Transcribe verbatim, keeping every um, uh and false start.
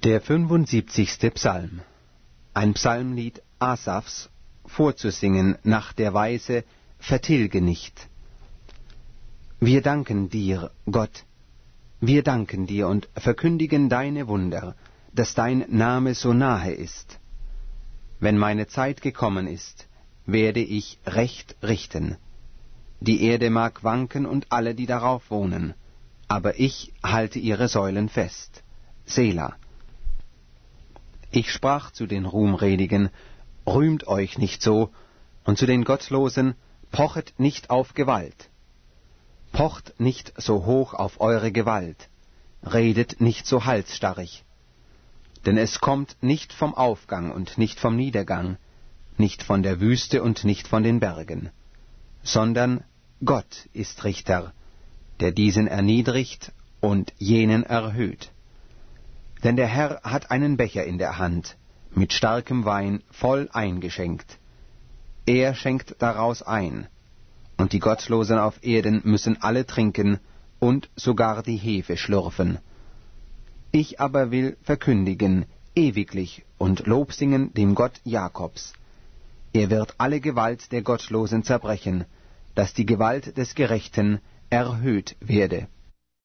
Der fünfundsiebzigste Psalm. Ein Psalmlied Asafs, vorzusingen nach der Weise Vertilge nicht. Wir danken dir, Gott, wir danken dir und verkündigen deine Wunder, dass dein Name so nahe ist. Wenn meine Zeit gekommen ist, werde ich Recht richten. Die Erde mag wanken und alle, die darauf wohnen, aber ich halte ihre Säulen fest. Sela. Ich sprach zu den Ruhmredigen, rühmt euch nicht so, und zu den Gottlosen, pochet nicht auf Gewalt. Pocht nicht so hoch auf eure Gewalt, redet nicht so halsstarrig. Denn es kommt nicht vom Aufgang und nicht vom Niedergang, nicht von der Wüste und nicht von den Bergen, sondern Gott ist Richter, der diesen erniedrigt und jenen erhöht. Denn der Herr hat einen Becher in der Hand, mit starkem Wein voll eingeschenkt. Er schenkt daraus ein, und die Gottlosen auf Erden müssen alle trinken und sogar die Hefe schlürfen. Ich aber will verkündigen, ewiglich und Lob singen dem Gott Jakobs. Er wird alle Gewalt der Gottlosen zerbrechen, dass die Gewalt des Gerechten erhöht werde.